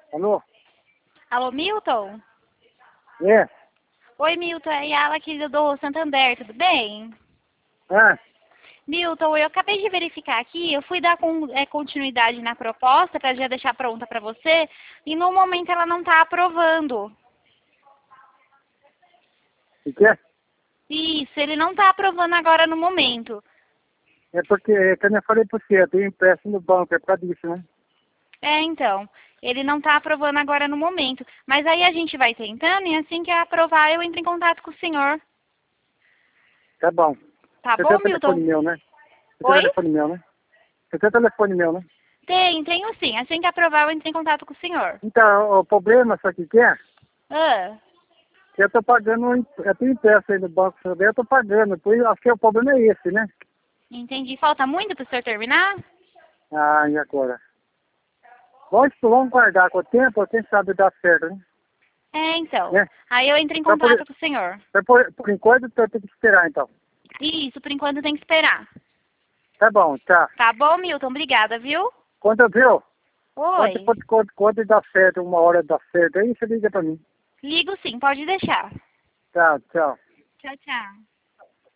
Alô? Alô, Milton? É? Oi, Milton, é a Yala aqui do Santander, tudo bem? Ah, Milton, eu acabei de verificar aqui, eu fui dar continuidade na proposta para já deixar pronta para você, e no momento ela não está aprovando. o que é? Isso, ele não está aprovando agora no momento. É porque, como eu falei pra você, eu tenho empréstimo no banco, é por causa disso, né? Então, ele não está aprovando agora no momento. Mas aí a gente vai tentando e assim que aprovar eu entro em contato com o senhor. Tá bom. Tá Você tem bom, o telefone Milton? meu, né? Você tem o Oi? telefone meu, né? Você tem o telefone meu, né? Tenho sim. Assim que aprovar eu entro em contato com o senhor. Então, o problema, sabe o que é? Ah, Que eu tô pagando, eu tenho empréstimo aí no banco, eu tô pagando, por isso, acho que o problema é esse, né? entendi. Falta muito para o senhor terminar? Ah, e agora? Vamos guardar com o tempo, quem sabe dá certo, né? Então. Né? Aí eu entro em Então, contato com o senhor. por enquanto, eu tenho que esperar, então. Isso, por enquanto tem que esperar. Tá bom, tá. Tá bom, Milton? Obrigada, viu? Quando viu? Oi. Quando dá certo, uma hora dá certo, aí você liga pra mim. Ligo sim, pode deixar. Tá, tchau. Tchau, tchau.